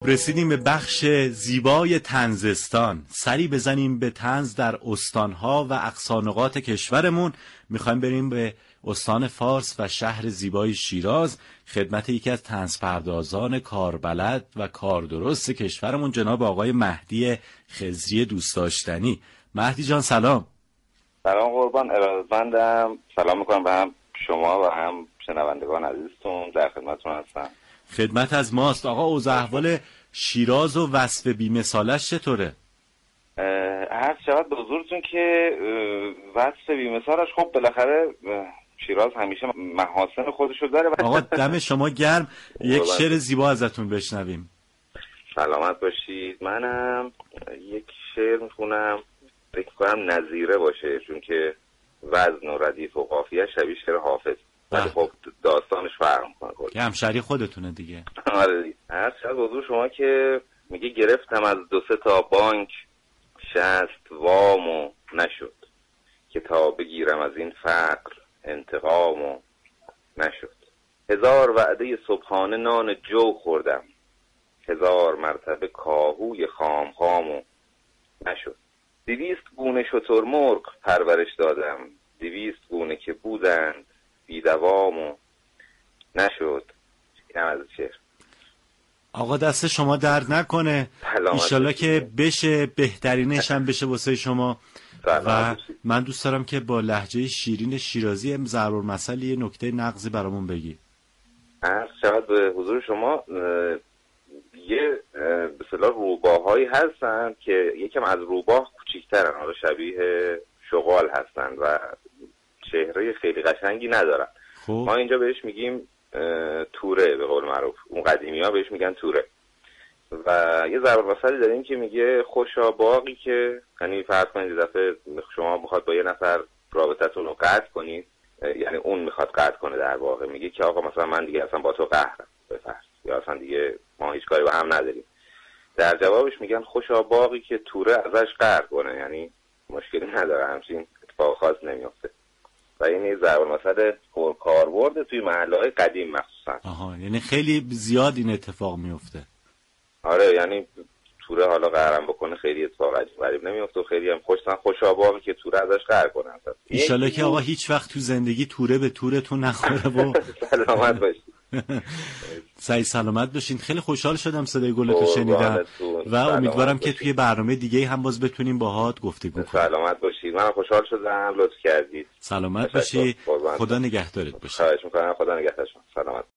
رسیدیم به بخش زیبای طنزستان. سری بزنیم به طنز در استانها و اقصانقاط کشورمون. میخوایم بریم به استان فارس و شهر زیبای شیراز خدمت یکی از طنزپردازان کاربلد و کاردرست کشورمون، جناب آقای مهدی خضری دوست داشتنی. مهدی جان سلام. سلام قربان، ارادتمندم. سلام میکنم به هم شما و هم شنوندگان عزیزتون، در خدمتتون هستم. خدمت از ماست. آقا اوضاع احوال شیراز و وصف بی‌مثالش چطوره؟ عرض شود به حضورتون که وصف بی‌مثالش خب بالاخره شیراز همیشه محاسن خودشو داره. آقا دم شما گرم، یک شعر زیبا ازتون بشنویم. سلامت باشید. منم یک شعر میخونم، فکر کنم نظیره باشه، چون که وزن و ردیف و قافیه شبیه شعر حافظ، ولی خب داستانش فرق میکنه که همشری خودتونه دیگه. آره. هر شب حضور شما که میگه گرفتم از 2-3 تا بانک 60 وامو نشد، که تا بگیرم از این فقر انتقامو نشد. 1000 وعده صبحانه نان جو خوردم، 1000 مرتبه کاهوی خام خامو نشد. 200 گونه شترمرغ پرورش دادم، 200 گونه که بودند بی دوامو نشد. اینم از شعر. آقا دست شما درد نکنه، ایشالله که بشه، بهترینش هم بشه واسه شما. و من دوست دارم که با لهجه شیرین شیرازی ضرور مثل یه نکته نقضی برامون بگی. عرض شود به حضور شما یه به اصطلاح روباهایی هستن که یکم از روباه کوچیک‌ترن، حالا شبیه شغال هستن و چهره خیلی قشنگی ندارن. ما اینجا بهش میگیم توره به قول معروف، اون قدیمی ها بهش میگن توره. و یه ضرب مثلی داریم که میگه خوشا باقی که، یعنی فرض کنید دفعه شما میخواد با یه نفر رابطتون رو قطع کنید، یعنی اون میخواد قطع کنه، در واقع میگه که آقا مثلا من دیگه اصلا با تو قهرم بفرض، یا اصلا دیگه ما هیچ کاری با هم نداریم. در جوابش میگن خوشا باقی که توره ازش قهر کنه، یعنی مشکلی نداره، همچین اتفاق خاص نمیفته. و این ضرب المثل کاربرد توی محله‌های قدیم مخصوصا. آها، یعنی خیلی زیاد این اتفاق میفته. آره، یعنی توره حالا قهرم بکنه خیلی اتفاق عجیب غریب نمیفته و خیلی هم خوشاباقی که توره ازش قهر کنه. ان شاءالله که آقا هیچ وقت تو زندگی توره به تورتون نخوره. و سلامت باشید. سعی سلامت باشین. خیلی خوشحال شدم صدای گلتو شنیدم و امیدوارم که توی برنامه دیگه هم باز بتونیم باهات گفتگو کنیم. سلامت باشید. من خوشحال شدم، لطف کردید. سلامت باشی. خدا نگهدارت باشه. خواهش می‌کنم. خدا نگهدارت. سلامت.